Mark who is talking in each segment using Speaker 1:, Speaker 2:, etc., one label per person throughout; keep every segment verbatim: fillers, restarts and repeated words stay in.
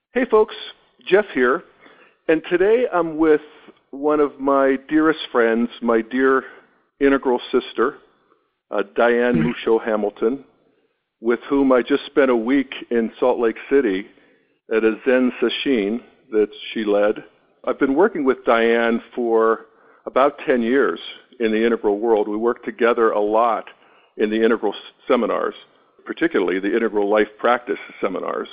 Speaker 1: Hey folks, Jeff here, and today I'm with one of my dearest friends, my dear integral sister, uh, Diane Musho Hamilton, with whom I just spent a week in Salt Lake City at a Zen sesshin that she led. I've been working with Diane for about ten years in the integral world. We work together a lot in the integral seminars, particularly the integral life practice seminars.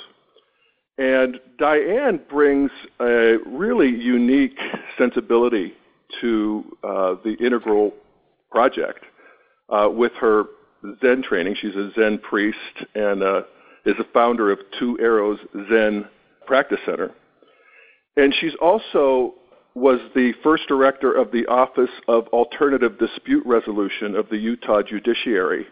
Speaker 1: And Diane brings a really unique sensibility to uh, the integral project uh, with her Zen training. She's a Zen priest and uh, is the founder of Two Arrows Zen Practice Center. And she's also was the first director of the Office of Alternative Dispute Resolution of the Utah Judiciary,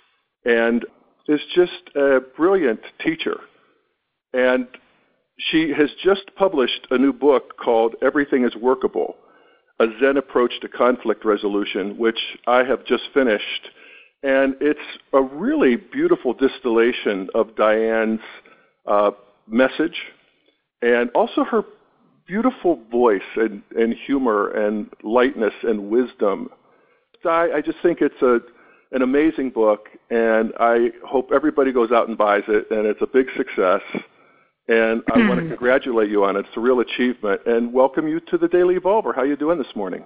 Speaker 1: and is just a brilliant teacher. And she has just published a new book called Everything is Workable, a Zen Approach to Conflict Resolution, which I have just finished. And it's a really beautiful distillation of Diane's uh, message and also her beautiful voice and, and humor and lightness and wisdom. Di, I just think it's a an amazing book, and I hope everybody goes out and buys it, and it's a big success. And I want to congratulate you on it. It's a real achievement, and welcome you to the Daily Evolver. How are you doing this morning?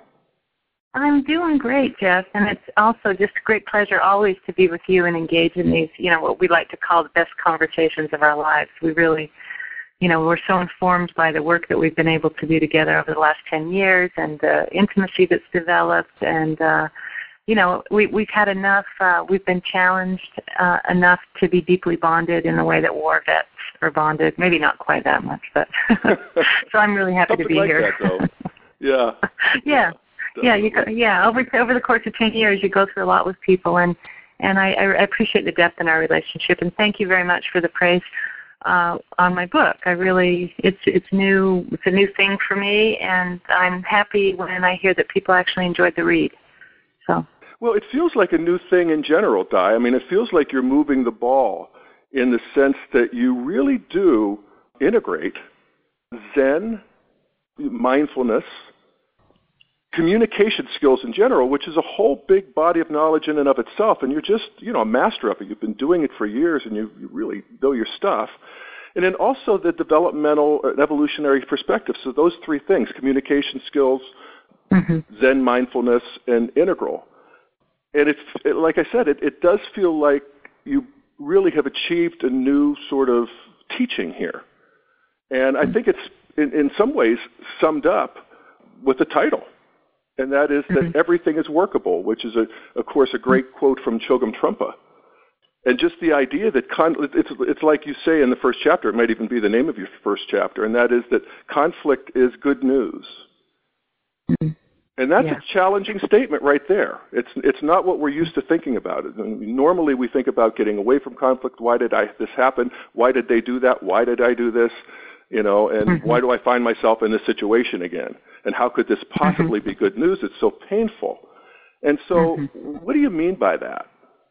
Speaker 2: I'm doing great, Jeff, and it's also just a great pleasure always to be with you and engage in these, you know, what we like to call the best conversations of our lives. We really, you know, we're so informed by the work that we've been able to do together over the last ten years and the intimacy that's developed, and uh, you know, we, we've had enough, uh, we've been challenged uh, enough to be deeply bonded in the way that war vets are bonded. Maybe not quite that much, but so I'm really happy to be
Speaker 1: like
Speaker 2: here.
Speaker 1: That, though. Yeah.
Speaker 2: yeah. Yeah, you go, yeah. Over over the course of ten years, you go through a lot with people, and and I, I appreciate the depth in our relationship. And thank you very much for the praise uh, on my book. I really, it's it's new. It's a new thing for me, and I'm happy when I hear that people actually enjoyed the read. So.
Speaker 1: Well, it feels like a new thing in general, Di. I mean, it feels like you're moving the ball in the sense that you really do integrate Zen, mindfulness, communication skills in general, which is a whole big body of knowledge in and of itself, and you're just, you know, a master of it. You've been doing it for years, and you, you really know your stuff. And then also the developmental and evolutionary perspective. So those three things, communication skills, mm-hmm. Zen, mindfulness, and integral. And it's, it, like I said, it, it does feel like you really have achieved a new sort of teaching here. And I think it's, in, in some ways, summed up with the title. And that is that mm-hmm. everything is workable, which is, a, of course, a great quote from Chogyam Trungpa. And just the idea that, con- it's, it's like you say in the first chapter, it might even be the name of your first chapter, and that is that conflict is good news. Mm-hmm. And that's yeah. a challenging statement right there. It's it's not what we're used to thinking about. It. I mean, normally we think about getting away from conflict. Why did I this happen? Why did they do that? Why did I do this? You know, and mm-hmm. why do I find myself in this situation again? And how could this possibly mm-hmm. be good news? It's so painful. And so mm-hmm. what do you mean by that?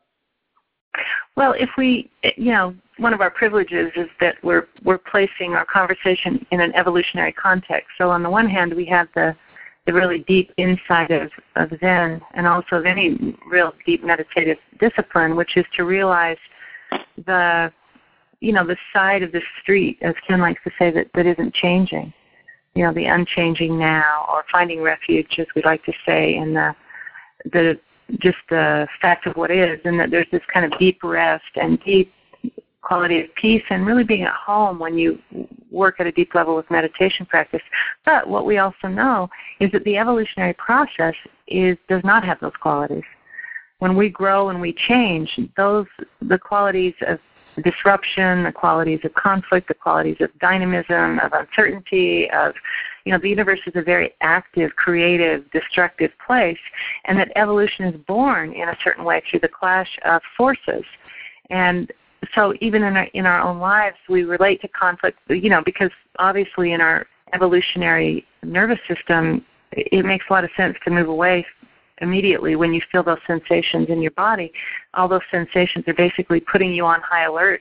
Speaker 2: Well, if we, you know, one of our privileges is that we're we're placing our conversation in an evolutionary context. So on the one hand, we have the the really deep insight of, of Zen and also of any real deep meditative discipline, which is to realize the, you know, the side of the street, as Ken likes to say, that, that isn't changing. You know, the unchanging now, or finding refuge, as we like to say, in the, the just the fact of what is, and that there's this kind of deep rest and deep quality of peace and really being at home when you work at a deep level with meditation practice. But what we also know is that the evolutionary process is does not have those qualities. When we grow and we change, those the qualities of disruption, the qualities of conflict, the qualities of dynamism, of uncertainty, of, you know, the universe is a very active, creative, destructive place, and that evolution is born in a certain way through the clash of forces. And so even in our, in our own lives, we relate to conflict, you know, because obviously in our evolutionary nervous system, it makes a lot of sense to move away immediately when you feel those sensations in your body. All those sensations are basically putting you on high alert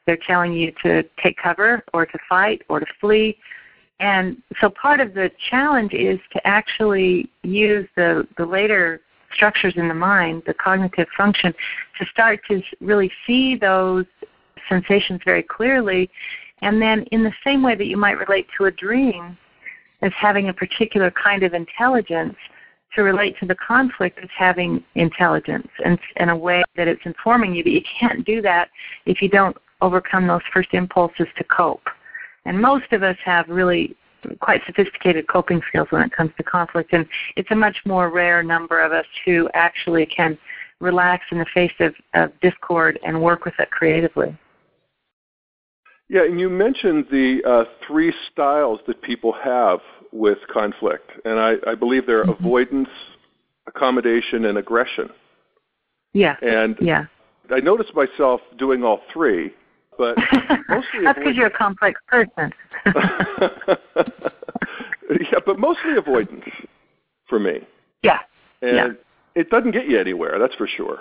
Speaker 2: They're telling you to take cover or to fight or to flee. And so part of the challenge is to actually use the, the later structures in the mind, the cognitive function, to start to really see those sensations very clearly. And then in the same way that you might relate to a dream as having a particular kind of intelligence, to relate to the conflict as having intelligence and in a way that it's informing you. But you can't do that if you don't overcome those first impulses to cope. And most of us have really quite sophisticated coping skills when it comes to conflict, and it's a much more rare number of us who actually can relax in the face of, of discord and work with it creatively.
Speaker 1: Yeah, and you mentioned the uh, three styles that people have with conflict, and I, I believe they're mm-hmm. avoidance, accommodation, and aggression.
Speaker 2: Yeah,
Speaker 1: and
Speaker 2: yeah.
Speaker 1: I noticed myself doing all three, but mostly
Speaker 2: That's because you're a complex person.
Speaker 1: Yeah, but mostly avoidance for me.
Speaker 2: Yeah,
Speaker 1: and
Speaker 2: yeah.
Speaker 1: It doesn't get you anywhere, that's for sure.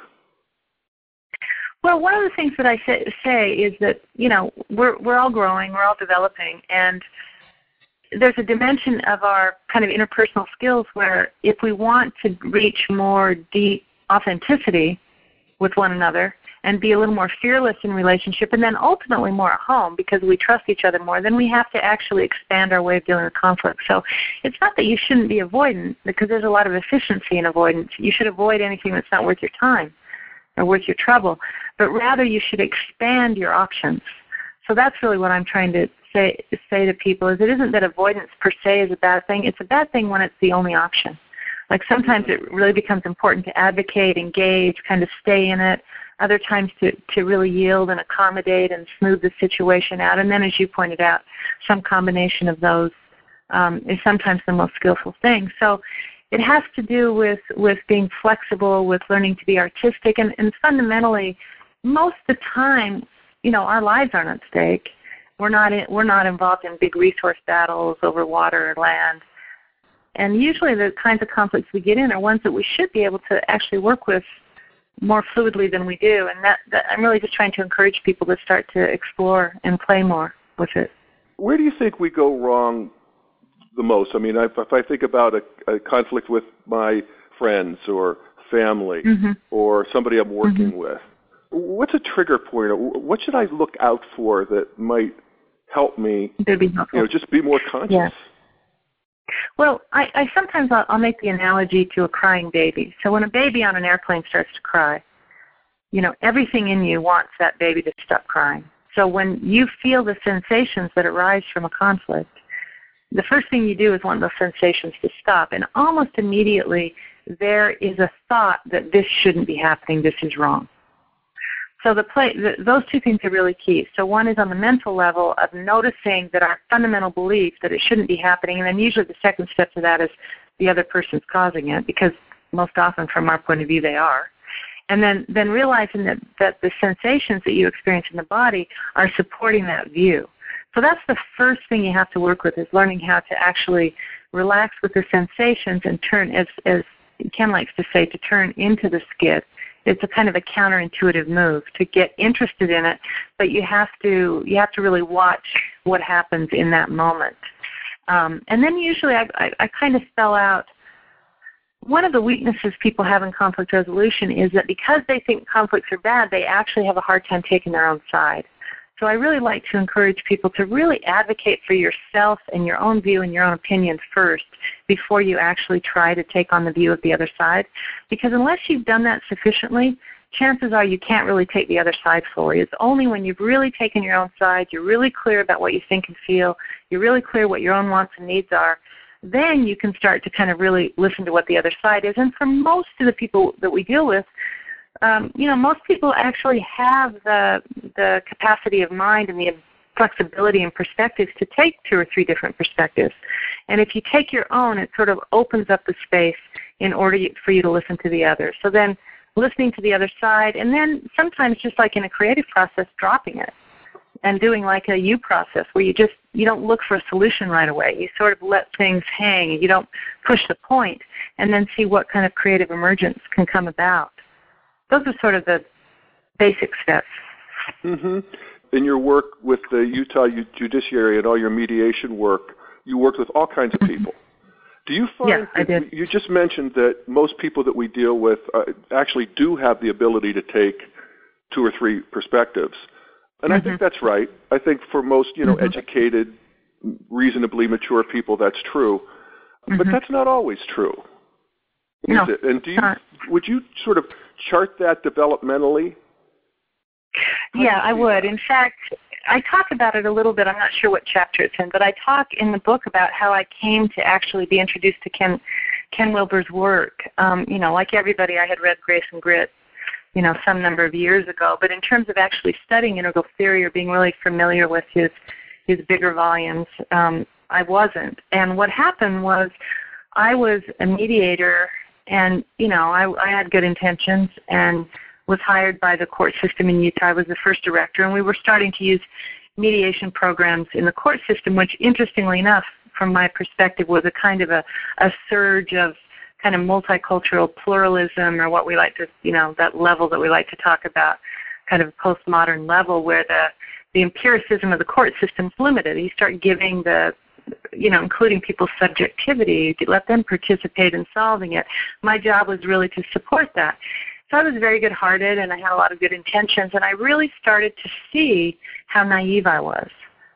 Speaker 2: Well, one of the things that I say, say is that, you know, we're we're all growing, we're all developing, and there's a dimension of our kind of interpersonal skills where if we want to reach more deep authenticity with one another and be a little more fearless in relationship and then ultimately more at home because we trust each other more, then we have to actually expand our way of dealing with conflict. So it's not that you shouldn't be avoidant, because there's a lot of efficiency in avoidance. You should avoid anything that's not worth your time or worth your trouble, but rather you should expand your options. So that's really what I'm trying to say say to people, is it isn't that avoidance per se is a bad thing. It's a bad thing when it's the only option. Like sometimes it really becomes important to advocate, engage, kind of stay in it. Other times to, to really yield and accommodate and smooth the situation out. And then, as you pointed out, some combination of those um, is sometimes the most skillful thing. So it has to do with, with being flexible, with learning to be artistic, and, and fundamentally, most of the time, you know, our lives aren't at stake. We're not in, we're not involved in big resource battles over water or land. And usually the kinds of conflicts we get in are ones that we should be able to actually work with more fluidly than we do. And that, that I'm really just trying to encourage people to start to explore and play more with it.
Speaker 1: Where do you think we go wrong the most? I mean, if, if I think about a, a conflict with my friends or family mm-hmm. or somebody I'm working mm-hmm. with, what's a trigger point? What should I look out for that might help me,
Speaker 2: be helpful.
Speaker 1: you know, just be more conscious?
Speaker 2: Yes. Well, I, I sometimes I'll, I'll make the analogy to a crying baby. So when a baby on an airplane starts to cry, you know, everything in you wants that baby to stop crying. So when you feel the sensations that arise from a conflict, the first thing you do is want those sensations to stop. And almost immediately there is a thought that this shouldn't be happening, this is wrong. So the play, the, those two things are really key. So one is on the mental level of noticing that our fundamental belief that it shouldn't be happening, and then usually the second step to that is the other person's causing it, because most often from our point of view they are. And then, then realizing that, that the sensations that you experience in the body are supporting that view. So that's the first thing you have to work with, is learning how to actually relax with the sensations and turn, as, as Ken likes to say, to turn into the skid. It's a kind of a counterintuitive move to get interested in it, but you have to you have to really watch what happens in that moment. Um, and then usually I, I, I kind of spell out one of the weaknesses people have in conflict resolution is that because they think conflicts are bad, they actually have a hard time taking their own side. So I really like to encourage people to really advocate for yourself and your own view and your own opinion first before you actually try to take on the view of the other side. Because unless you've done that sufficiently, chances are you can't really take the other side fully. It's only when you've really taken your own side, you're really clear about what you think and feel, you're really clear what your own wants and needs are, then you can start to kind of really listen to what the other side is. And for most of the people that we deal with, Um, you know, most people actually have the the capacity of mind and the flexibility and perspectives to take two or three different perspectives. And if you take your own, it sort of opens up the space in order for you to listen to the other. So then listening to the other side, and then sometimes just like in a creative process, dropping it and doing like a you process where you just, you don't look for a solution right away. You sort of let things hang and you don't push the point, and then see what kind of creative emergence can come about. Those are sort of the basic steps.
Speaker 1: Mm-hmm. in your work with the Utah Judiciary and all your mediation work, you worked with all kinds of people. Do you find,
Speaker 2: yeah, I did.
Speaker 1: You just mentioned that most people that we deal with uh, actually do have the ability to take two or three perspectives. And mm-hmm. I think that's right. I think for most, you know, mm-hmm. educated, reasonably mature people, that's true. Mm-hmm. But that's not always true, is
Speaker 2: no,
Speaker 1: it? And do you,
Speaker 2: not.
Speaker 1: would you sort of chart that developmentally? How
Speaker 2: yeah, I would. That? In fact, I talk about it a little bit. I'm not sure what chapter it's in, but I talk in the book about how I came to actually be introduced to Ken Ken Wilber's work. Um, you know, like everybody, I had read Grace and Grit, you know, some number of years ago. But in terms of actually studying integral theory or being really familiar with his his bigger volumes, um, I wasn't. And what happened was I was a mediator, and, you know, I, I had good intentions and was hired by the court system in Utah. I was the first director, and we were starting to use mediation programs in the court system, which, interestingly enough, from my perspective, was a kind of a, a surge of kind of multicultural pluralism, or what we like to, you know, that level that we like to talk about, kind of postmodern level where the, the empiricism of the court system is limited. You start giving the, you know, including people's subjectivity, to let them participate in solving it. My job was really to support that. So I was very good-hearted, and I had a lot of good intentions, and I really started to see how naive I was.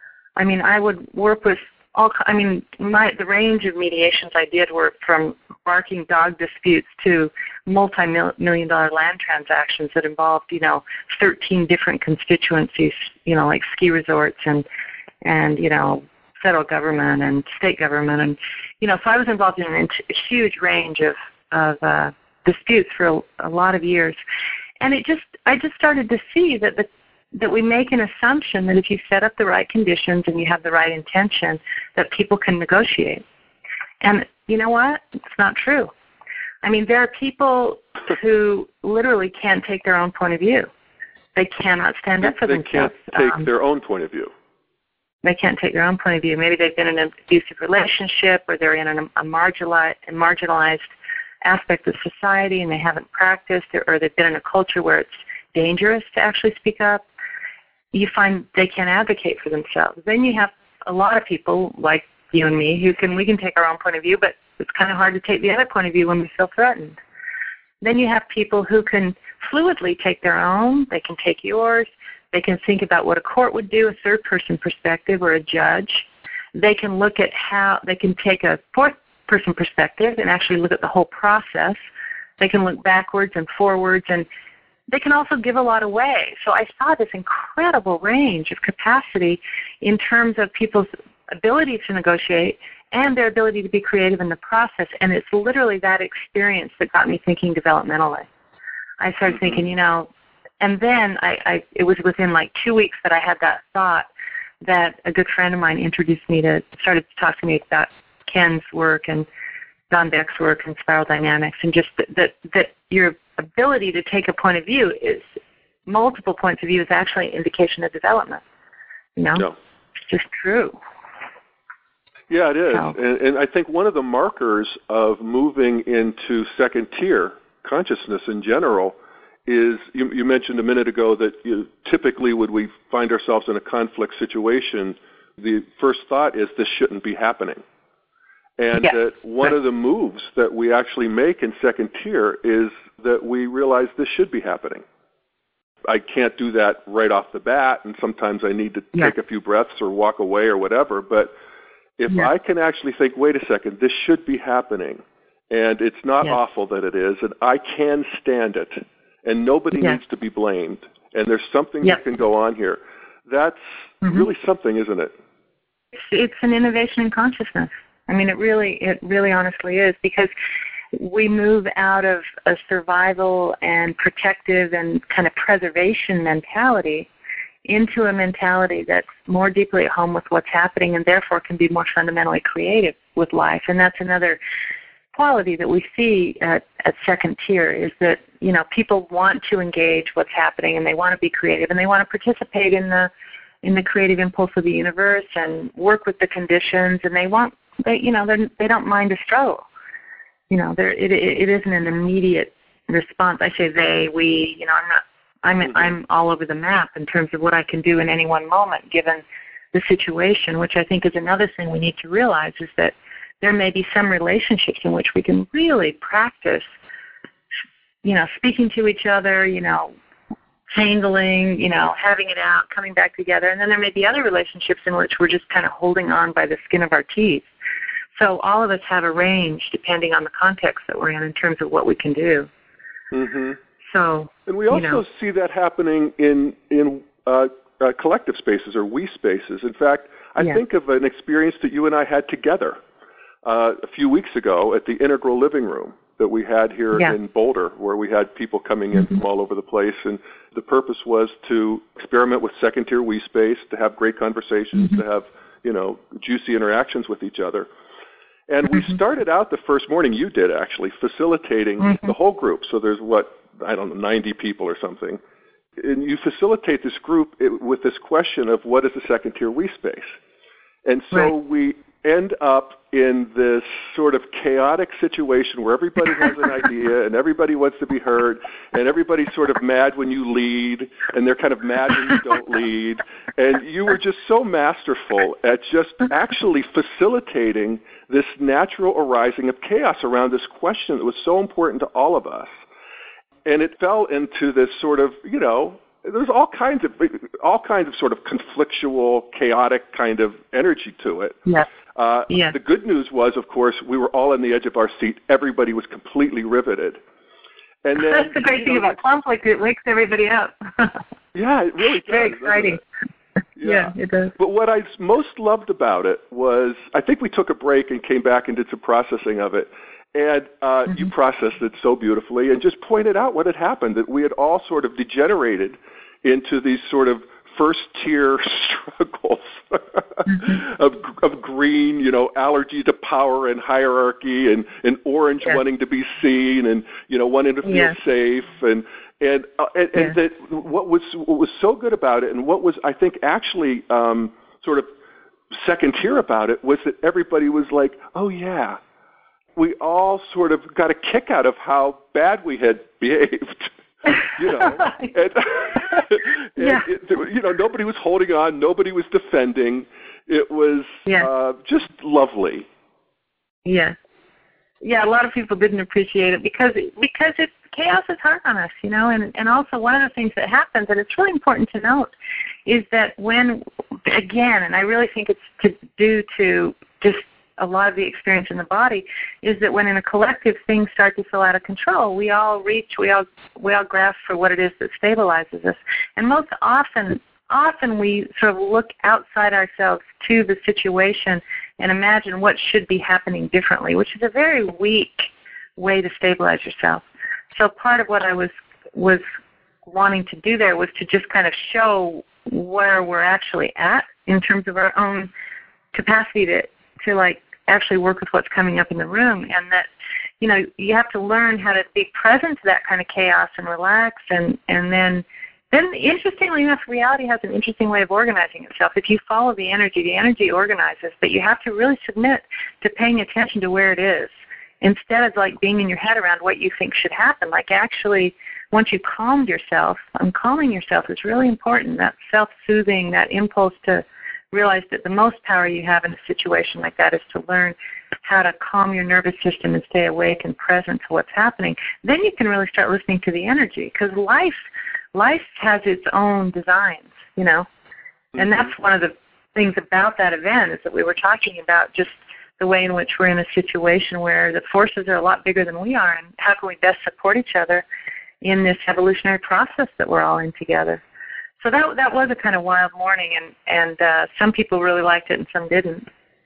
Speaker 2: I mean, I would work with all, I mean, my, the range of mediations I did were from barking dog disputes to multi-million dollar land transactions that involved, you know, thirteen different constituencies, you know, like ski resorts and, and you know, federal government and state government. And, you know, so I was involved in a huge range of, of uh, disputes for a, a lot of years. And it just, I just started to see that the, that we make an assumption that if you set up the right conditions and you have the right intention, that people can negotiate. And you know what? It's not true. I mean, there are people who literally can't take their own point of view. They cannot stand up for
Speaker 1: they
Speaker 2: themselves.
Speaker 1: They can't take
Speaker 2: um,
Speaker 1: their own point of view.
Speaker 2: They can't take their own point of view. Maybe they've been in an abusive relationship, or they're in an, a marginalized, a marginalized aspect of society and they haven't practiced, or, or they've been in a culture where it's dangerous to actually speak up. You find they can't advocate for themselves. Then you have a lot of people like you and me who can, we can take our own point of view, but it's kind of hard to take the other point of view when we feel threatened. Then you have people who can fluidly take their own, they can take yours, they can think about what a court would do, a third-person perspective, or a judge. They can look at how, they can take a fourth-person perspective and actually look at the whole process. They can look backwards and forwards, and they can also give a lot away. So I saw this incredible range of capacity in terms of people's ability to negotiate and their ability to be creative in the process. And it's literally that experience that got me thinking developmentally. I started mm-hmm. thinking, you know, and then I, I, it was within like two weeks that I had that thought that a good friend of mine introduced me to, started to talk to me about Ken's work and Don Beck's work and spiral dynamics, and just that, that, that your ability to take a point of view is, multiple points of view is actually an indication of development. You know?
Speaker 1: No.
Speaker 2: It's just true.
Speaker 1: Yeah, it is.
Speaker 2: So.
Speaker 1: And, and I think one of the markers of moving into second tier consciousness in general is, you, you mentioned a minute ago that you, typically when we find ourselves in a conflict situation, the first thought is this shouldn't be happening. And
Speaker 2: yes.
Speaker 1: that one
Speaker 2: right.
Speaker 1: of the moves that we actually make in second tier is that we realize this should be happening. I can't do that right off the bat, and sometimes I need to
Speaker 2: yes.
Speaker 1: take a few breaths or walk away or whatever. But if yes. I can actually think, wait a second, this should be happening, and it's not yes. awful that it is, and I can stand it, and nobody yes. needs to be blamed, and there's something
Speaker 2: yes.
Speaker 1: that can go on here. That's mm-hmm. really something, isn't it?
Speaker 2: It's, it's an innovation in consciousness. I mean, it really, it really honestly is, because we move out of a survival and protective and kind of preservation mentality into a mentality that's more deeply at home with what's happening, and therefore can be more fundamentally creative with life. And that's another quality that we see at, at second tier, is that, you know, people want to engage what's happening, and they want to be creative, and they want to participate in the in the creative impulse of the universe and work with the conditions, and they want, they, you know, they don't mind a struggle. You know, there it, it isn't an immediate response. I say they, we, you know, I'm not I'm
Speaker 1: mm-hmm.
Speaker 2: I'm all over the map in terms of what I can do in any one moment, given the situation. Which I think is another thing we need to realize is that there may be some relationships in which we can really practice, you know, speaking to each other, you know, tangling, you know, having it out, coming back together, and then there may be other relationships in which we're just kind of holding on by the skin of our teeth. So all of us have a range depending on the context that we're in in terms of what we can do.
Speaker 1: Mm-hmm.
Speaker 2: So,
Speaker 1: and we also
Speaker 2: you know,
Speaker 1: see that happening in in uh, uh, collective spaces or we spaces. In fact, I
Speaker 2: yeah.
Speaker 1: think of an experience that you and I had together uh, a few weeks ago at the Integral Living Room that we had here
Speaker 2: yeah.
Speaker 1: in Boulder, where we had people coming in mm-hmm. from all over the place. And the purpose was to experiment with second-tier we space, to have great conversations, mm-hmm. to have, you know, juicy interactions with each other. And we mm-hmm. started out the first morning, you did actually, facilitating mm-hmm. the whole group. So there's what, I don't know, ninety people or something. And you facilitate this group with this question of what is the second tier we space. And so right. we end up in this sort of chaotic situation where everybody has an idea and everybody wants to be heard and everybody's sort of mad when you lead and they're kind of mad when you don't lead. And you were just so masterful at just actually facilitating this natural arising of chaos around this question that was so important to all of us. And it fell into this sort of, you know, there's all kinds of all kinds of sort of conflictual, chaotic kind of energy to it.
Speaker 2: Yeah.
Speaker 1: Uh,
Speaker 2: yeah.
Speaker 1: The good news was, of course, we were all on the edge of our seat. Everybody was completely riveted. And then,
Speaker 2: that's the great thing know, about conflict. It wakes everybody up.
Speaker 1: Yeah, it really does.
Speaker 2: Very exciting.
Speaker 1: It? Yeah.
Speaker 2: yeah, it does.
Speaker 1: But what I most loved about it was, I think we took a break and came back and did some processing of it. And uh, mm-hmm. you processed it so beautifully and just pointed out what had happened, that we had all sort of degenerated into these sort of first-tier struggles mm-hmm. of of green, you know, allergy to power and hierarchy, and, and orange yeah. wanting to be seen and, you know, wanting to feel yeah. safe. And and uh, and, yeah. and that what was what was so good about it, and what was, I think, actually um, sort of second tier about it, was that everybody was like, oh, yeah. We all sort of got a kick out of how bad we had behaved, you know. and, and
Speaker 2: yeah.
Speaker 1: it, you know, nobody was holding on, nobody was defending. It was
Speaker 2: yeah.
Speaker 1: uh, just lovely.
Speaker 2: Yeah, yeah. A lot of people didn't appreciate it because because it, chaos is hard on us, you know. And and also one of the things that happens, and it's really important to note, is that when again, and I really think it's to due to just a lot of the experience in the body, is that when in a collective things start to feel out of control, we all reach, we all we all grasp for what it is that stabilizes us. And most often, often we sort of look outside ourselves to the situation and imagine what should be happening differently, which is a very weak way to stabilize yourself. So part of what I was was wanting to do there was to just kind of show where we're actually at in terms of our own capacity to to like actually work with what's coming up in the room, and that, you know, you have to learn how to be present to that kind of chaos and relax, and, and then, then interestingly enough, reality has an interesting way of organizing itself. If you follow the energy, the energy organizes, but you have to really submit to paying attention to where it is, instead of like being in your head around what you think should happen. Like actually, once you calmed yourself, and calming yourself is really important, that self-soothing, that impulse to realize that the most power you have in a situation like that is to learn how to calm your nervous system and stay awake and present to what's happening. Then you can really start listening to the energy, because life, life has its own designs, you know. Mm-hmm. And that's one of the things about that event, is that we were talking about just the way in which we're in a situation where the forces are a lot bigger than we are, and how can we best support each other in this evolutionary process that we're all in together. So that that was a kind of wild morning, and, and uh, some people really liked it and some didn't.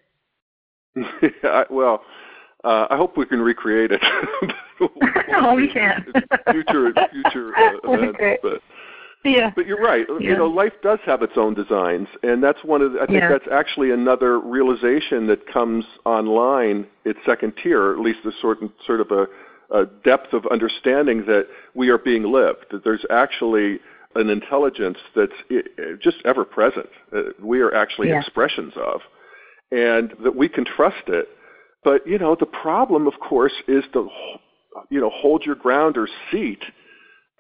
Speaker 1: Yeah, well, uh, I hope we can recreate it.
Speaker 2: Oh, we can.
Speaker 1: future future uh, events.
Speaker 2: Great.
Speaker 1: But,
Speaker 2: yeah.
Speaker 1: but you're right.
Speaker 2: Yeah.
Speaker 1: You know, life does have its own designs, and that's one of the, I think
Speaker 2: yeah.
Speaker 1: that's actually another realization that comes online at second tier, or at least a sort, sort of a, a depth of understanding that we are being lived, that there's actually an intelligence that's just ever present. Uh, we are actually
Speaker 2: yeah.
Speaker 1: expressions of, and that we can trust it. But, you know, the problem, of course, is to, you know, hold your ground or seat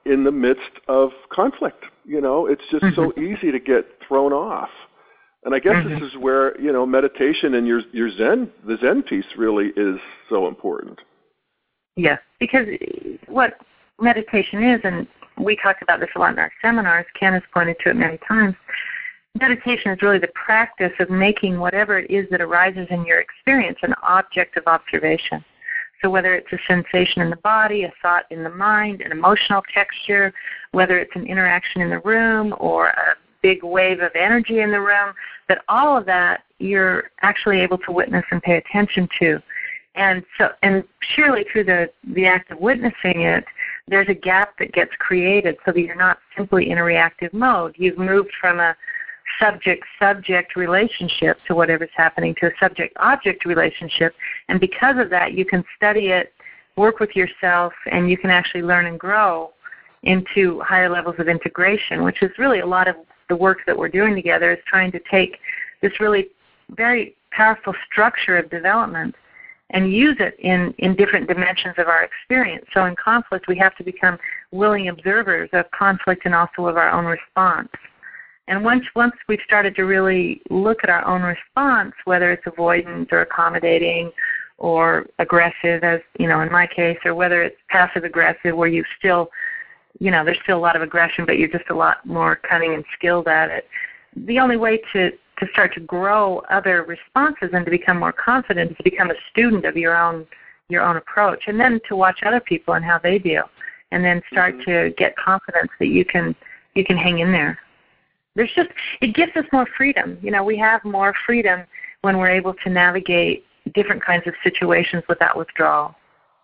Speaker 1: in the midst of conflict. You know, it's just mm-hmm. so easy to get thrown off. And I guess mm-hmm. this is where, you know, meditation and your your Zen, the Zen piece really is so important.
Speaker 2: Yes, because what meditation is, and we talked about this a lot in our seminars, Ken has pointed to it many times, meditation is really the practice of making whatever it is that arises in your experience an object of observation. So whether it's a sensation in the body, a thought in the mind, an emotional texture, whether it's an interaction in the room or a big wave of energy in the room, that all of that you're actually able to witness and pay attention to. And so, and surely through the, the act of witnessing it, there's a gap that gets created so that you're not simply in a reactive mode. You've moved from a subject-subject relationship to whatever's happening to a subject-object relationship, and because of that, you can study it, work with yourself, and you can actually learn and grow into higher levels of integration, which is really a lot of the work that we're doing together, is trying to take this really very powerful structure of development and use it in, in different dimensions of our experience. So in conflict, we have to become willing observers of conflict and also of our own response. And once once we've started to really look at our own response, whether it's avoidant or accommodating or aggressive, as you know, in my case, or whether it's passive aggressive, where you still, you know, there's still a lot of aggression, but you're just a lot more cunning and skilled at it. The only way to, to start to grow other responses and to become more confident is to become a student of your own your own approach, and then to watch other people and how they deal, and then start mm-hmm. to get confidence that you can you can hang in there. There's just, it gives us more freedom. You know, we have more freedom when we're able to navigate different kinds of situations without withdrawal.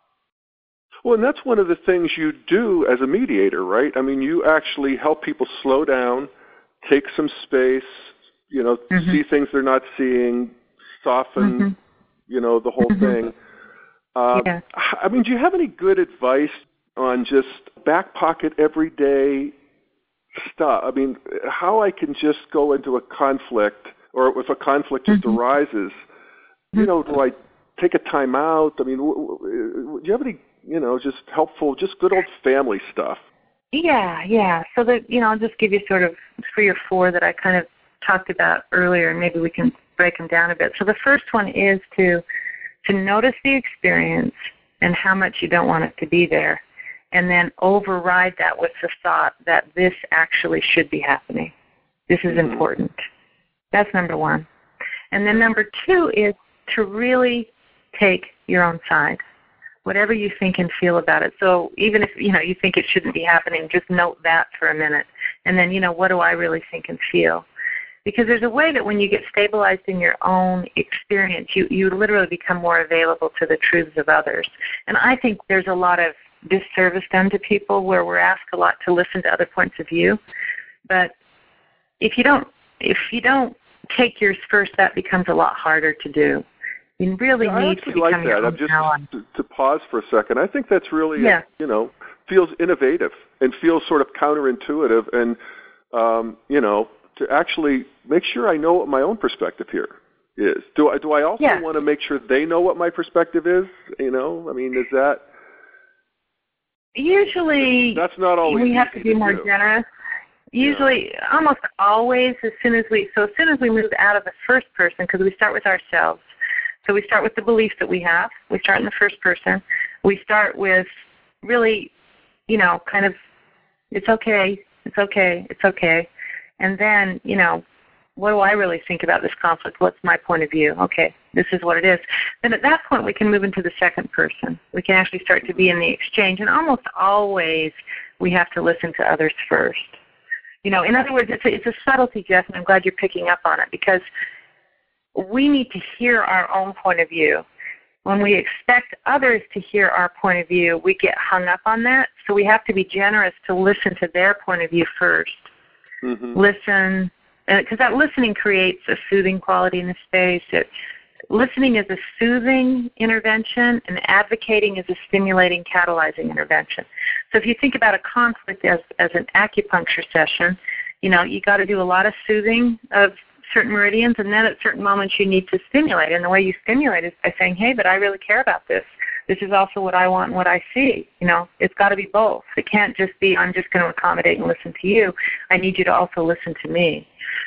Speaker 1: Well, and that's one of the things you do as a mediator, right? I mean, you actually help people slow down, take some space, you know, mm-hmm. see things they're not seeing, soften, mm-hmm. you know, the whole mm-hmm. thing. Um, yeah. I mean, do you have any good advice on just back pocket everyday stuff? I mean, how I can just go into a conflict, or if a conflict just mm-hmm. arises, you know, do I take a time out? I mean, do you have any, you know, just helpful, just good old family stuff?
Speaker 2: Yeah, yeah. So that, you know, I'll just give you sort of three or four that I kind of talked about earlier, and maybe we can break them down a bit. So the first one is to to notice the experience and how much you don't want it to be there, and then override that with the thought that this actually should be happening. This is mm-hmm. important. That's number one. And then number two is to really take your own side, whatever you think and feel about it. So even if, you know, you think it shouldn't be happening, just note that for a minute. And then, you know, what do I really think and feel? Because there's a way that when you get stabilized in your own experience, you, you literally become more available to the truths of others. And I think there's a lot of disservice done to people where we're asked a lot to listen to other points of view. But if you don't, if you don't take yours first, that becomes a lot harder to do. You really
Speaker 1: yeah,
Speaker 2: need to become
Speaker 1: like
Speaker 2: your
Speaker 1: that.
Speaker 2: own
Speaker 1: just
Speaker 2: ally.
Speaker 1: To, to pause for a second, I think that's really,
Speaker 2: yeah.
Speaker 1: you know, feels innovative and feels sort of counterintuitive, and um, you know, to actually make sure I know what my own perspective here is. Do I do I also
Speaker 2: yeah.
Speaker 1: want to make sure they know what my perspective is? You know, I mean, is that
Speaker 2: usually
Speaker 1: that's not always
Speaker 2: we have to be
Speaker 1: to
Speaker 2: more
Speaker 1: do.
Speaker 2: generous. Usually, yeah. almost always, as soon as we so as soon as we move out of the first person, because we start with ourselves. So we start with the beliefs that we have. We start in the first person. We start with really, you know, kind of, it's okay, it's okay, it's okay. And then, you know, what do I really think about this conflict? What's my point of view? Okay, this is what it is. Then at that point, we can move into the second person. We can actually start to be in the exchange. And almost always, we have to listen to others first. You know, in other words, it's a, it's a subtlety, Jeff, and I'm glad you're picking up on it, because we need to hear our own point of view. When we expect others to hear our point of view, we get hung up on that. So we have to be generous to listen to their point of view first. Mm-hmm. Listen, because that listening creates a soothing quality in the space. It, listening is a soothing intervention, and advocating is a stimulating, catalyzing intervention. So if you think about a conflict as, as an acupuncture session, you know, you got to do a lot of soothing of certain meridians, and then at certain moments you need to stimulate. And the way you stimulate is by saying, hey, but I really care about this. this is also what I want and what I see. You know, it's got to be both. It can't just be, I'm just going to accommodate and listen to you. I need you to also listen to me.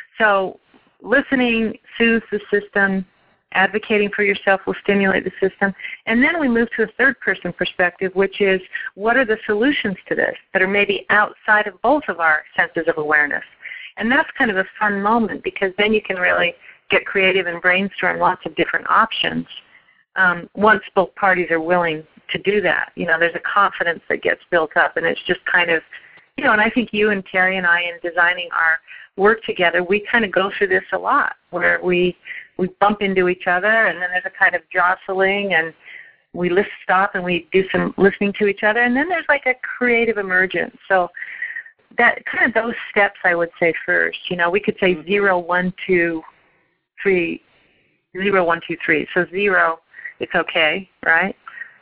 Speaker 2: So listening soothes the system. Advocating for yourself will stimulate the system. And then we move to a third-person perspective, which is, what are the solutions to this that are maybe outside of both of our senses of awareness? And that's kind of a fun moment, because then you can really get creative and brainstorm lots of different options um, once both parties are willing to do that. You know, there's a confidence that gets built up, and it's just kind of, you know, and I think you and Terry and I, in designing our work together, we kind of go through this a lot, where we we bump into each other, and then there's a kind of jostling, and we list, stop, and we do some listening to each other, and then there's like a creative emergence. So that kind of those steps, I would say first. You know, we could say mm-hmm. zero, one, two, three, zero, one, two, three. So zero, it's okay, right?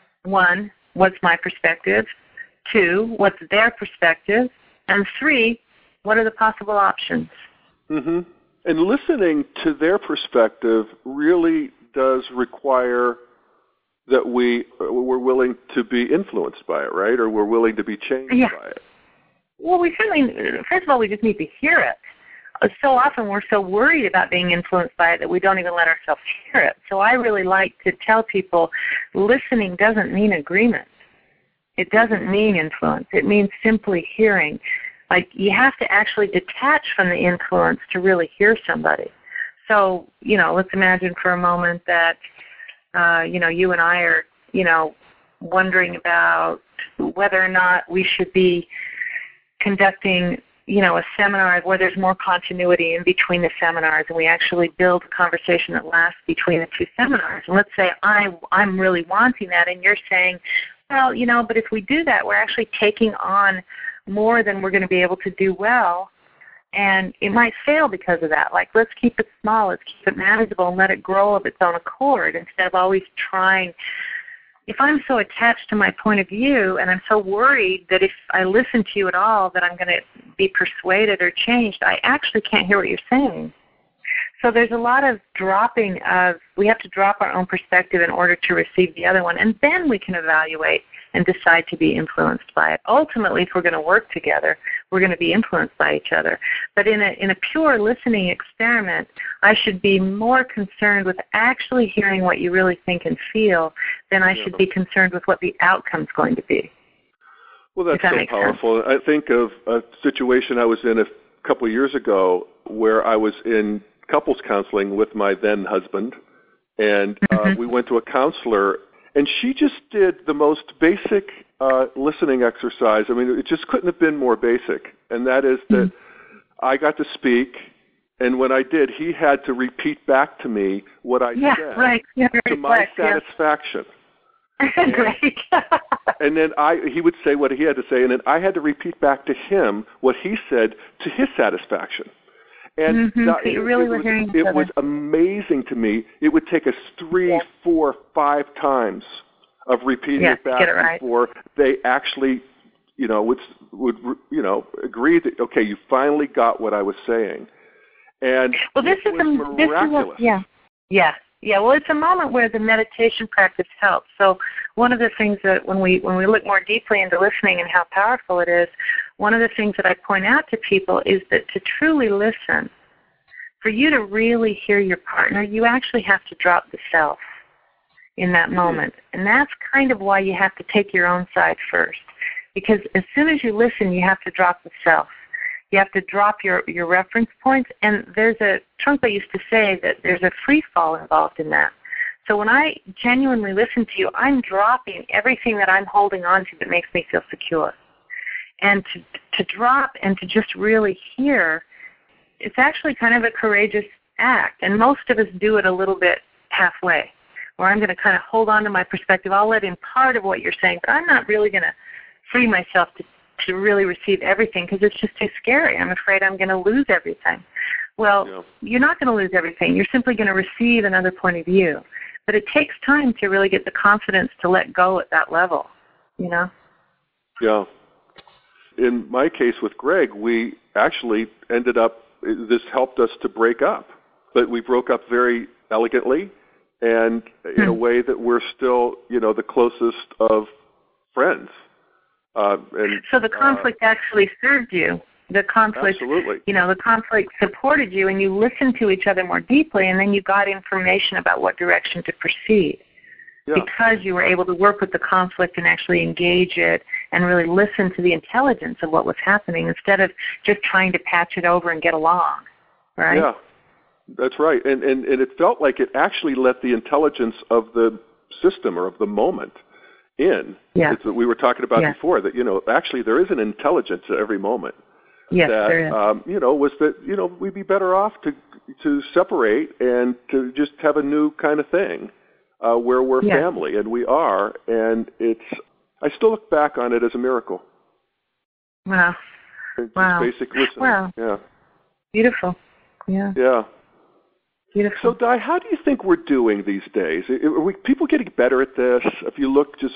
Speaker 2: One, what's my perspective? Two, what's their perspective? And three, what are the possible options?
Speaker 1: Mm-hmm. And listening to their perspective really does require that we, we're willing to be influenced by it, right? Or we're willing to be changed
Speaker 2: yeah.
Speaker 1: by it.
Speaker 2: Well, we certainly, first of all, we just need to hear it. So often we're so worried about being influenced by it that we don't even let ourselves hear it. So I really like to tell people, listening doesn't mean agreement. It doesn't mean influence. It means simply hearing. Like, you have to actually detach from the influence to really hear somebody. So, you know, let's imagine for a moment that, uh, you know, you and I are, you know, wondering about whether or not we should be conducting, you know, a seminar where there's more continuity in between the seminars, and we actually build a conversation that lasts between the two seminars. And let's say I, I'm really wanting that, and you're saying, well, you know, but if we do that, we're actually taking on more than we're going to be able to do well, and it might fail because of that. Like, let's keep it small, let's keep it manageable, and let it grow of its own accord instead of always trying. If I'm so attached to my point of view, and I'm so worried that if I listen to you at all that I'm going to be persuaded or changed, I actually can't hear what you're saying. So there's a lot of dropping of, we have to drop our own perspective in order to receive the other one, and then we can evaluate and decide to be influenced by it. Ultimately, if we're going to work together, we're going to be influenced by each other. But in a in a pure listening experiment, I should be more concerned with actually hearing what you really think and feel than I should be concerned with what the outcome's going to be.
Speaker 1: Well, that's
Speaker 2: that
Speaker 1: so powerful. Sense? I think of a situation I was in a couple of years ago where I was in couples counseling with my then husband, and uh, mm-hmm. we went to a counselor, and she just did the most basic uh, listening exercise. I mean, it just couldn't have been more basic, and that is that mm-hmm. I got to speak, and when I did, he had to repeat back to me what I
Speaker 2: yeah,
Speaker 1: said
Speaker 2: right. yeah,
Speaker 1: to my
Speaker 2: flex,
Speaker 1: satisfaction.
Speaker 2: Yeah. Great.
Speaker 1: And then I, he would say what he had to say, and then I had to repeat back to him what he said to his satisfaction. And
Speaker 2: mm-hmm.
Speaker 1: the,
Speaker 2: so you really
Speaker 1: it,
Speaker 2: were
Speaker 1: was,
Speaker 2: hearing
Speaker 1: it was amazing to me. It would take us three,
Speaker 2: yeah.
Speaker 1: four, five times of repeating
Speaker 2: yeah,
Speaker 1: it back
Speaker 2: get it right.
Speaker 1: before they actually, you know, would would you know agree that okay, you finally got what I was saying. And
Speaker 2: well, this
Speaker 1: it
Speaker 2: is
Speaker 1: was
Speaker 2: a,
Speaker 1: miraculous.
Speaker 2: This is a, yeah, yeah, yeah. Well, it's a moment where the meditation practice helps. So one of the things that when we when we look more deeply into listening and how powerful it is, one of the things that I point out to people is that to truly listen, for you to really hear your partner, you actually have to drop the self in that moment. And that's kind of why you have to take your own side first. Because as soon as you listen, you have to drop the self. You have to drop your, your reference points. And there's a, Trungpa used to say that there's a free fall involved in that. So when I genuinely listen to you, I'm dropping everything that I'm holding on to that makes me feel secure. And to, to drop and to just really hear, it's actually kind of a courageous act. And most of us do it a little bit halfway, where I'm going to kind of hold on to my perspective. I'll let in part of what you're saying, but I'm not really going to free myself to, to really receive everything because it's just too scary. I'm afraid I'm going to lose everything. Well, yeah. You're not going to lose everything. You're simply going to receive another point of view. But it takes time to really get the confidence to let go at that level, you know?
Speaker 1: Yeah. In my case with Greg, we actually ended up, this helped us to break up. But we broke up very elegantly, and in a way that we're still, you know, the closest of friends. Uh, and
Speaker 2: so the conflict uh, actually served you. The conflict,
Speaker 1: absolutely.
Speaker 2: you know, the conflict supported you, and you listened to each other more deeply, and then you got information about what direction to proceed. Yeah. Because you were able to work with the conflict and actually engage it and really listen to the intelligence of what was happening instead of just trying to patch it over and get along, right?
Speaker 1: Yeah, that's right. And, and, and it felt like it actually let the intelligence of the system or of the moment in.
Speaker 2: Yeah.
Speaker 1: It's what we were talking about
Speaker 2: yeah.
Speaker 1: before, that, you know, actually there is an intelligence at every moment.
Speaker 2: Yes,
Speaker 1: that,
Speaker 2: there is.
Speaker 1: Um, you know, was that, you know, we'd be better off to to separate and to just have a new kind of thing. Uh, where we're
Speaker 2: yeah.
Speaker 1: family, and we are, and it's, I still look back on it as a miracle.
Speaker 2: Wow.
Speaker 1: It's
Speaker 2: wow.
Speaker 1: basic listening.
Speaker 2: Wow.
Speaker 1: Yeah.
Speaker 2: Beautiful. Yeah.
Speaker 1: Yeah.
Speaker 2: Beautiful.
Speaker 1: So, Di, how do you think we're doing these days? Are we, people getting better at this? If you look just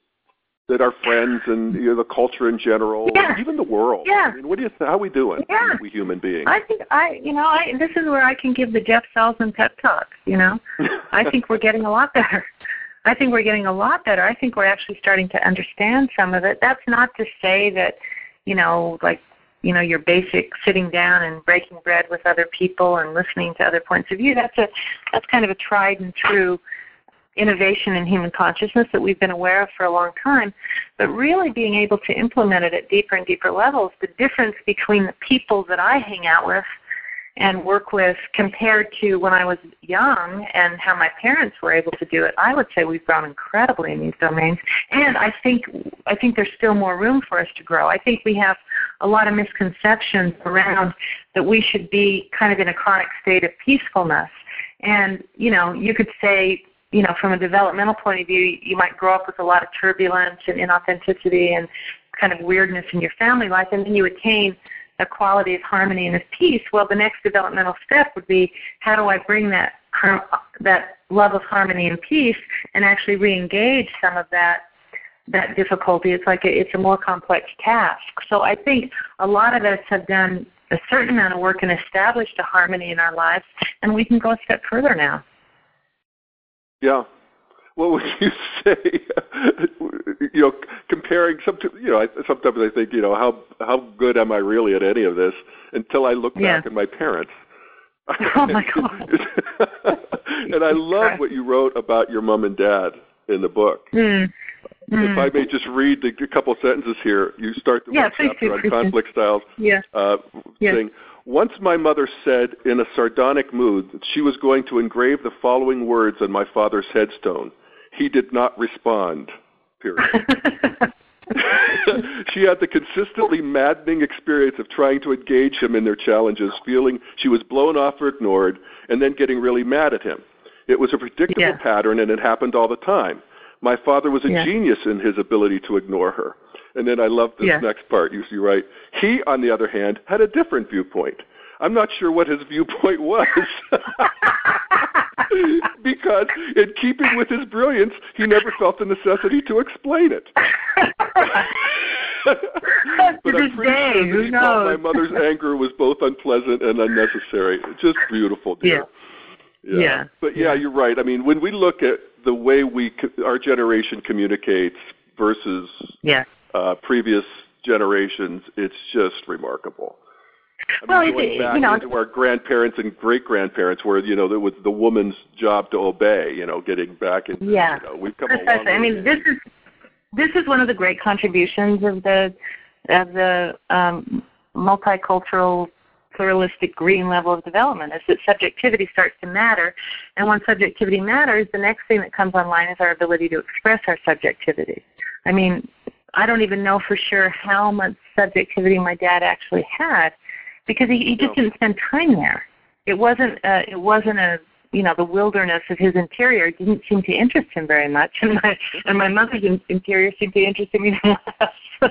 Speaker 1: at our friends and, you know, the culture in general,
Speaker 2: yeah.
Speaker 1: and even the world.
Speaker 2: Yeah.
Speaker 1: I mean, what do you th- how are we doing?
Speaker 2: Yeah.
Speaker 1: We human beings.
Speaker 2: I think I, you know, I this is where I can give the Jeff Salzman pep talks. You know, I think we're getting a lot better. I think we're getting a lot better. I think we're actually starting to understand some of it. That's not to say that, you know, like, you know, your basic sitting down and breaking bread with other people and listening to other points of view. That's a that's kind of a tried and true innovation in human consciousness that we've been aware of for a long time, but really being able to implement it at deeper and deeper levels, the difference between the people that I hang out with and work with compared to when I was young and how my parents were able to do it, I would say we've grown incredibly in these domains. And I think I think there's still more room for us to grow. I think we have a lot of misconceptions around that we should be kind of in a chronic state of peacefulness. And, you know, you could say, you know, from a developmental point of view, you might grow up with a lot of turbulence and inauthenticity and kind of weirdness in your family life, and then you attain a quality of harmony and of peace. Well, the next developmental step would be, how do I bring that that love of harmony and peace and actually re-engage some of that that difficulty? It's like a, it's a more complex task. So I think a lot of us have done a certain amount of work and established a harmony in our lives, and we can go a step further now.
Speaker 1: Yeah. What would you say? You know, comparing some, you know, I, sometimes I think, you know, how how good am I really at any of this until I look
Speaker 2: yeah.
Speaker 1: back at my parents.
Speaker 2: Oh my God!
Speaker 1: And I love what you wrote about your mom and dad in the book.
Speaker 2: Mm. Mm.
Speaker 1: If I may just read the, a couple sentences here, you start the
Speaker 2: yeah,
Speaker 1: chapter
Speaker 2: do,
Speaker 1: on conflict styles,
Speaker 2: yeah.
Speaker 1: uh,
Speaker 2: yeah.
Speaker 1: saying, once my mother said in a sardonic mood that she was going to engrave the following words on my father's headstone. He did not respond, period. She had the consistently maddening experience of trying to engage him in their challenges, feeling she was blown off or ignored, and then getting really mad at him. It was a predictable
Speaker 2: yeah.
Speaker 1: pattern, and it happened all the time. My father was a
Speaker 2: yeah.
Speaker 1: genius in his ability to ignore her. And then I love this
Speaker 2: yeah.
Speaker 1: next part. You see, right? He, on the other hand, had a different viewpoint. I'm not sure what his viewpoint was. Because in keeping with his brilliance, he never felt the necessity to explain it. But I'm pretty
Speaker 2: day,
Speaker 1: sure
Speaker 2: who
Speaker 1: that he
Speaker 2: knows?
Speaker 1: thought my mother's anger was both unpleasant and unnecessary. Just beautiful, dear.
Speaker 2: Yeah. Yeah.
Speaker 1: yeah. But yeah, you're right. I mean, when we look at the way we our generation communicates versus
Speaker 2: yeah.
Speaker 1: uh, previous generations, it's just remarkable. I
Speaker 2: well,
Speaker 1: mean, going
Speaker 2: it,
Speaker 1: back
Speaker 2: you know,
Speaker 1: into our grandparents and great-grandparents, where, you know, it was the woman's job to obey, you know, getting back into,
Speaker 2: yeah.
Speaker 1: you know, we've come
Speaker 2: Precisely.
Speaker 1: a long way.
Speaker 2: I mean, this is this is one of the great contributions of the of the um, multicultural, pluralistic green level of development, is that subjectivity starts to matter, and when subjectivity matters, the next thing that comes online is our ability to express our subjectivity. I mean, I don't even know for sure how much subjectivity my dad actually had, because he, he just no. didn't spend time there. It wasn't uh, it wasn't a you know the wilderness of his interior didn't seem to interest him very much, and my and my mother's interior seemed to interest him even less.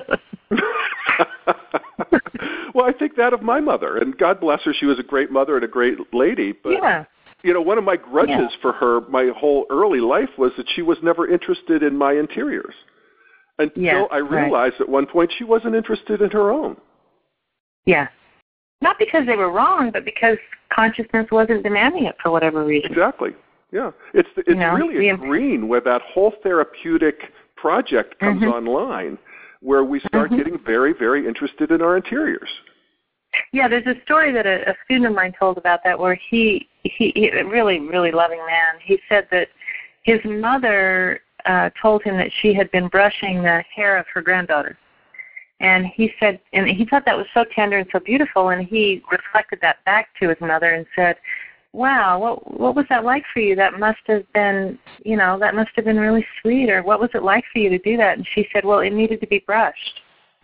Speaker 1: Well, I think that of my mother, and God bless her, she was a great mother and a great lady. But
Speaker 2: yeah.
Speaker 1: you know, one of my grudges yeah. for her my whole early life was that she was never interested in my interiors. Until
Speaker 2: yeah,
Speaker 1: I realized
Speaker 2: right.
Speaker 1: at one point she wasn't interested in her own.
Speaker 2: Yeah. Not because they were wrong, but because consciousness wasn't demanding it for whatever reason.
Speaker 1: Exactly. yeah. It's it's
Speaker 2: you know,
Speaker 1: really a green where that whole therapeutic project comes
Speaker 2: mm-hmm.
Speaker 1: online, where we start
Speaker 2: mm-hmm.
Speaker 1: getting very, very interested in our interiors.
Speaker 2: Yeah, there's a story that a, a student of mine told about that where he, he, he a really, really loving man, he said that his mother uh, told him that she had been brushing the hair of her granddaughter. And he said, and he thought that was so tender and so beautiful, and he reflected that back to his mother and said, wow, what what was that like for you? That must have been, you know, that must have been really sweet, or what was it like for you to do that? And she said, well, it needed to be brushed.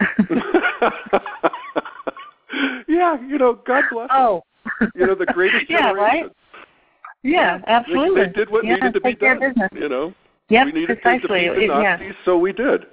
Speaker 1: Yeah, you know, God bless them.
Speaker 2: Oh.
Speaker 1: You know, the greatest
Speaker 2: yeah,
Speaker 1: generation.
Speaker 2: right? Yeah, absolutely.
Speaker 1: They, they did what
Speaker 2: yeah,
Speaker 1: needed to be done,
Speaker 2: business.
Speaker 1: you know.
Speaker 2: Yep,
Speaker 1: we needed
Speaker 2: precisely.
Speaker 1: to defeat the Nazis, yeah. So we did.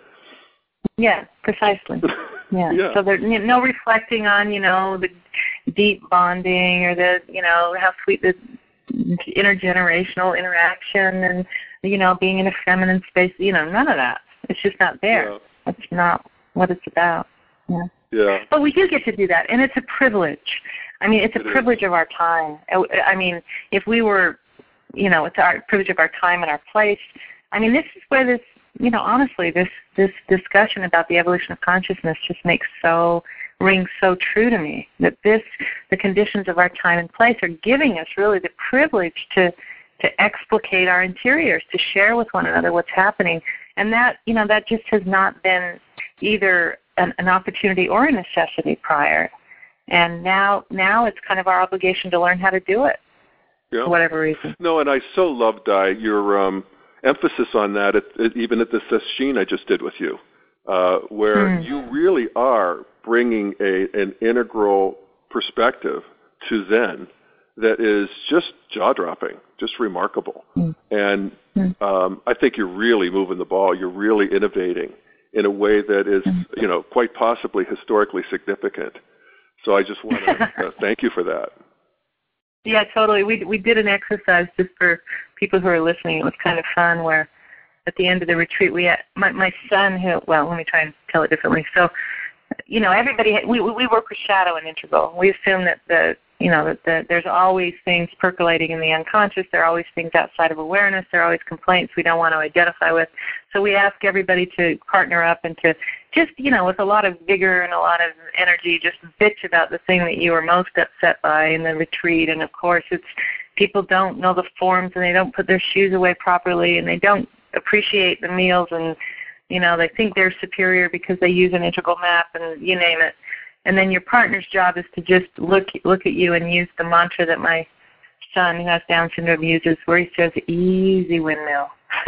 Speaker 2: Yeah, precisely. Yeah.
Speaker 1: yeah.
Speaker 2: So there's no reflecting on, you know, the deep bonding or the, you know, how sweet the intergenerational interaction and, you know, being in a feminine space. You know, none of that. It's just not there.
Speaker 1: Yeah.
Speaker 2: That's not what it's about. Yeah.
Speaker 1: Yeah.
Speaker 2: But we do get to do that, and it's a privilege. I mean, it's a
Speaker 1: it
Speaker 2: privilege
Speaker 1: is.
Speaker 2: of our time. I mean, if we were, you know, it's our privilege of our time and our place. I mean, this is where this, you know, honestly, this this discussion about the evolution of consciousness just makes so, rings so true to me, that this, the conditions of our time and place are giving us really the privilege to to explicate our interiors, to share with one another what's happening. And that, you know, that just has not been either an, an opportunity or a necessity prior. And now now it's kind of our obligation to learn how to do it,
Speaker 1: yeah.
Speaker 2: for whatever reason.
Speaker 1: No, and I so love, Di, your um, emphasis on that, at, at, even at the session I just did with you, uh, where mm. you really are bringing a, an integral perspective to Zen that is just jaw-dropping, just remarkable. Mm. And mm. Um, I think you're really moving the ball. You're really innovating in a way that is, mm. you know, quite possibly historically significant. So I just want to uh, thank you for that.
Speaker 2: Yeah, totally. We we did an exercise just for people who are listening. It was kind of fun where at the end of the retreat, we had, my, my son who, well, let me try and tell it differently. So, you know, everybody, we we work with shadow and integral. We assume that the, you know, that the, there's always things percolating in the unconscious. There are always things outside of awareness. There are always complaints we don't want to identify with. So we ask everybody to partner up and to just, you know, with a lot of vigor and a lot of energy, just bitch about the thing that you were most upset by in the retreat. And, of course, it's people don't know the forms and they don't put their shoes away properly and they don't appreciate the meals and, you know, they think they're superior because they use an integral map and you name it. And then your partner's job is to just look look at you and use the mantra that my son, who has Down syndrome, uses, where he says, easy windmill.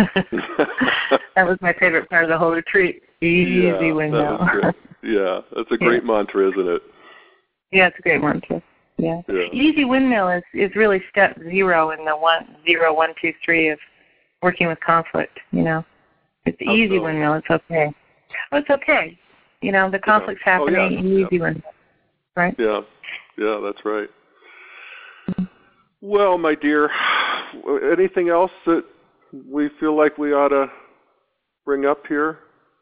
Speaker 2: That was my favorite part of the whole retreat. Easy
Speaker 1: yeah,
Speaker 2: windmill.
Speaker 1: That yeah, that's a great yeah. mantra, isn't it?
Speaker 2: Yeah, it's a great mantra. Yeah. yeah. Easy windmill is, is really step zero in the one, zero, one, two, three of working with conflict, you know. It's
Speaker 1: How
Speaker 2: easy
Speaker 1: so?
Speaker 2: windmill, it's okay. Oh, it's okay. You know, the conflict's
Speaker 1: yeah.
Speaker 2: happening,
Speaker 1: oh, yeah.
Speaker 2: easy
Speaker 1: yeah.
Speaker 2: windmill. Right?
Speaker 1: Yeah, yeah, that's right. Well, my dear, anything else that we feel like we ought to bring up here?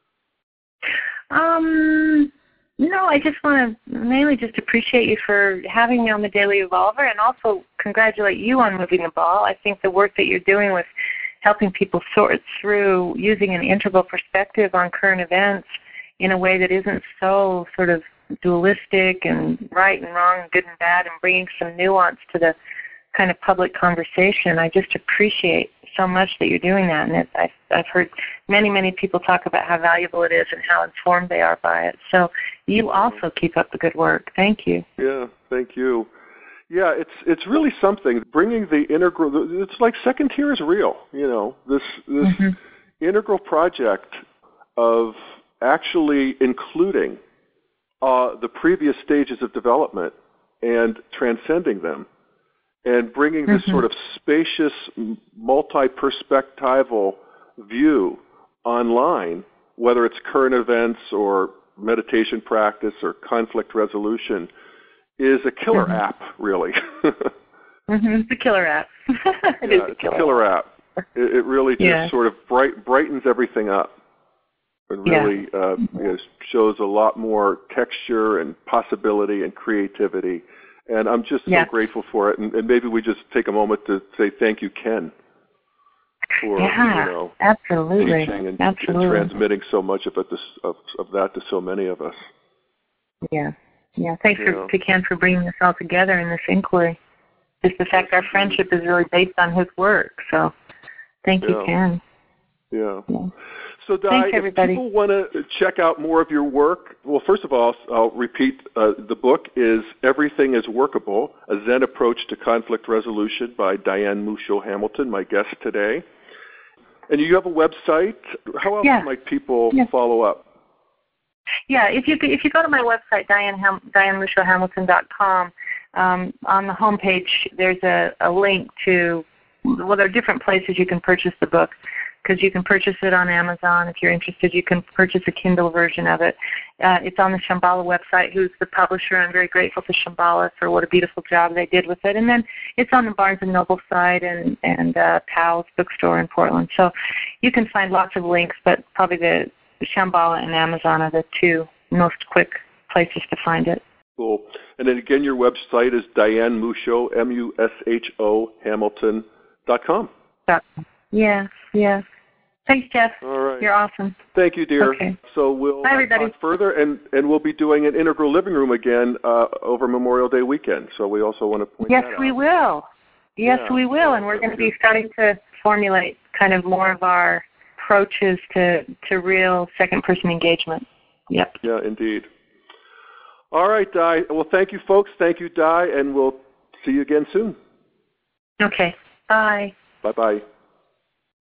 Speaker 2: Um, no, I just want to mainly just appreciate you for having me on the Daily Evolver and also congratulate you on moving the ball. I think the work that you're doing with helping people sort through using an integral perspective on current events in a way that isn't so sort of dualistic and right and wrong, good and bad, and bringing some nuance to the kind of public conversation. I just appreciate so much that you're doing that, and it, I've, I've heard many, many people talk about how valuable it is and how informed they are by it. So you also keep up the good work. Thank you.
Speaker 1: Yeah, thank you. Yeah, it's it's really something. Bringing the integral, it's like second tier is real, you know, this, this mm-hmm. integral project of actually including uh, the previous stages of development and transcending them and bringing this mm-hmm. sort of spacious, multi-perspectival view online, whether it's current events or meditation practice or conflict resolution, is a killer mm-hmm. app, really.
Speaker 2: mm-hmm. It's a killer app. it
Speaker 1: yeah,
Speaker 2: is a
Speaker 1: it's
Speaker 2: killer
Speaker 1: a killer
Speaker 2: app.
Speaker 1: app. It, it really just
Speaker 2: yeah.
Speaker 1: sort of bright, brightens everything up. It really
Speaker 2: yeah.
Speaker 1: uh, you know, shows a lot more texture and possibility and creativity. And I'm just so
Speaker 2: yeah.
Speaker 1: grateful for it. And, and maybe we just take a moment to say thank you, Ken. for
Speaker 2: yeah,
Speaker 1: you know
Speaker 2: absolutely,
Speaker 1: teaching and,
Speaker 2: absolutely.
Speaker 1: and transmitting so much of it to, of, of that to so many of us.
Speaker 2: Yeah, yeah. Thanks
Speaker 1: yeah.
Speaker 2: for to Ken for bringing this all together in this inquiry. Just the fact our friendship is really based on his work. So, thank you,
Speaker 1: yeah.
Speaker 2: Ken.
Speaker 1: Yeah.
Speaker 2: yeah.
Speaker 1: So, Di,
Speaker 2: Thanks,
Speaker 1: if
Speaker 2: everybody.
Speaker 1: people want to check out more of your work, well, first of all, I'll repeat, uh, the book is Everything is Workable, A Zen Approach to Conflict Resolution by Diane Musho Hamilton, my guest today. And you have a website. How else
Speaker 2: yeah.
Speaker 1: might people
Speaker 2: yeah.
Speaker 1: follow up?
Speaker 2: Yeah, if you if you go to my website, Diane Ham, Diane Musho Hamilton dot com, um, on the homepage there's a, a link to, well, there are different places you can purchase the book, because you can purchase it on Amazon. If you're interested, you can purchase a Kindle version of it. Uh, it's on the Shambhala website, who's the publisher. I'm very grateful to Shambhala for what a beautiful job they did with it. And then it's on the Barnes and Noble site and, and uh, Powell's bookstore in Portland. So you can find lots of links, but probably the Shambhala and Amazon are the two most quick places to find it.
Speaker 1: Cool. And then again, your website is Diane Musho, M U S H O, Hamilton dot com.
Speaker 2: Yeah, yeah. Thanks, Jeff.
Speaker 1: All right.
Speaker 2: You're awesome.
Speaker 1: Thank you, dear.
Speaker 2: Okay.
Speaker 1: So we'll
Speaker 2: Bye, everybody.
Speaker 1: talk further, and, and we'll be doing an Integral Living Room again uh, over Memorial Day weekend. So we also want to point
Speaker 2: yes,
Speaker 1: that out.
Speaker 2: Yes, we will. Yes,
Speaker 1: yeah.
Speaker 2: we will. And we're going to be starting to formulate kind of more of our approaches to, to real second-person engagement. Yep.
Speaker 1: Yeah, indeed. All right, Di. Well, thank you, folks. Thank you, Di, and we'll see you again soon.
Speaker 2: Okay. Bye.
Speaker 1: Bye-bye.